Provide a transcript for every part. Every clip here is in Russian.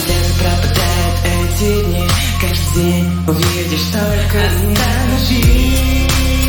След пропадают эти дни. Каждый день увидишь только останови.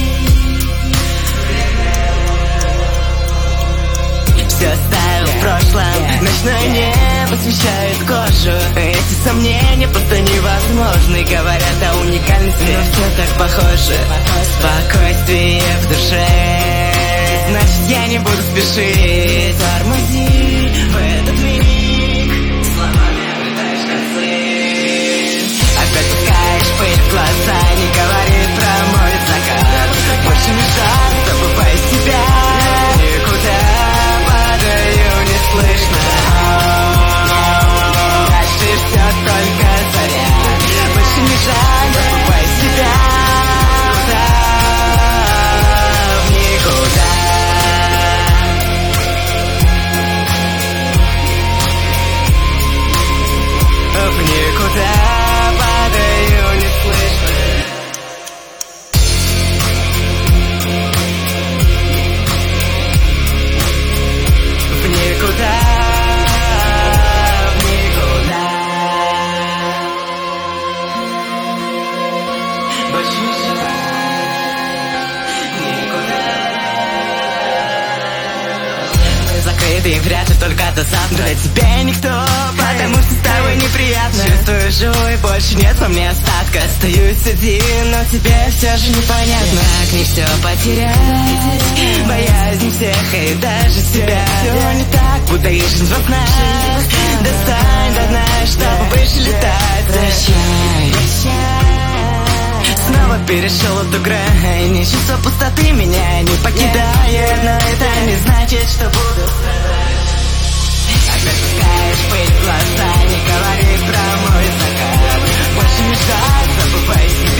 Все оставил в прошлом, ночное небо освещает кожу. Эти сомнения просто невозможны. Говорят о уникальности, но все так похоже. Спокойствие в душе, значит я не буду спешить. Тормози в этот миг, словами обретаешь концы. Опять пускаешь пыль в глаза, не говори про мой закат. Больше не жаль, забывай себя. Никуда падаю, не слышно. Дальше все только заря. Больше не жаль, забывай себя. В никуда. В никуда падаю, не слышно. В никуда, в никуда. Больше не никуда. Мы закрыты и вряд ли только до завтра. Для тебя никто, потому что с тобой неприятно. Чувствую, живу и больше нет во мне остатка. Остаюсь один, но тебе все же непонятно. Как не все потерять, боязнь всех и даже себя. Все не так, будто ищешь во снах. Достань до дна, чтобы выше летать. Прощай, снова перешел эту грань. Чувство пустоты меня не покидает, но это не значит, что буду страдать. Опять пускаешь пыль в глаза, не говори про мой закат. Больше не жаль, забывай себя.